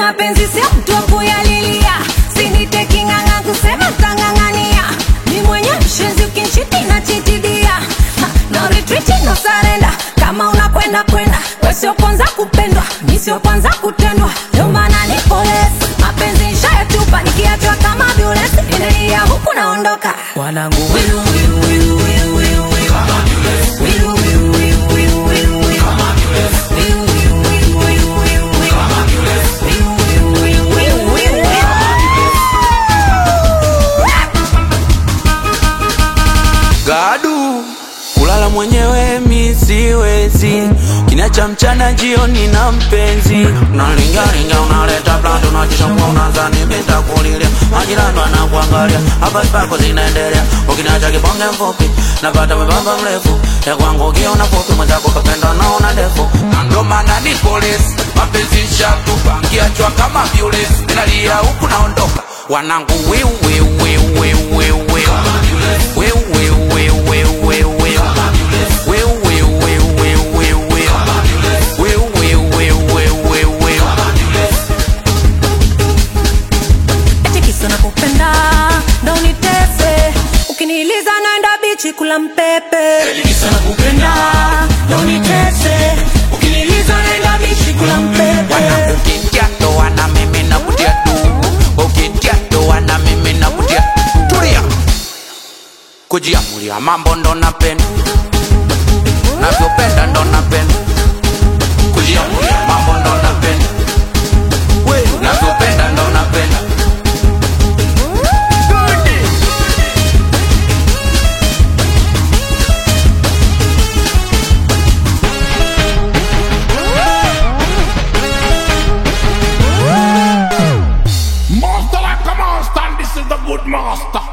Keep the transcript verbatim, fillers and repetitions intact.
mapenzi sio mtu wa kuyalilia, sinite kinganga kusema tangangania. Ni mwenye mshenzi ukinchiti na chitidia, no retreat no surrender. Kama unakwenda kwenda, wewe sio kwanza kupendwa, mimi sio kwanza kutendwa. Ndio maana ni polisi, mapenzi nishayatupa, nikiachwa kama violence, ninalia huku naondoka. Wanangu wiru wiru wiru wiru wiru wiru kama violence, wiru wiru wiru wiru wiru wiru kama violence, wiru wiru wiru wiru wiru wiru kama violence, wiru wiru wiru wiru wiru kama violence. Gadu kulala mwenyewe mi siwezi, kinacha mchana jioni na mpenzi. Unalinga linga unaleta blando unajishamua unazani mita kulilia, majirani wanakuangalia, hapa spako zinaendelea. Ukinacha kibonge mfupi napata mbamba mrefu, ya kwangu ukiona fupi mwenzako kapenda unaona ndefu. Ndo maana ni polisi, mapenzi shatupa, nkiachwa kama violence, ninalia huku naondoka. Wanangu wiu wiu wiu wiu wiu wiu wiu wiu wiu wiu wiu wiu Ukiniliza naenda bichi kula mpepe. Elikisa na kupenda, ndo nitese. Ukiniliza naenda bichi kula mpepe. Wanangu ukitia toa na mimi na kutia tu, ukitia toa na mimi na kutia. Tulia kujiamulia mambo ndo napenda, navyopenda ndo napenda. Kujiamulia mambo ndo napenda, navyopenda ndo napenda. Master like a master, and this is the good master.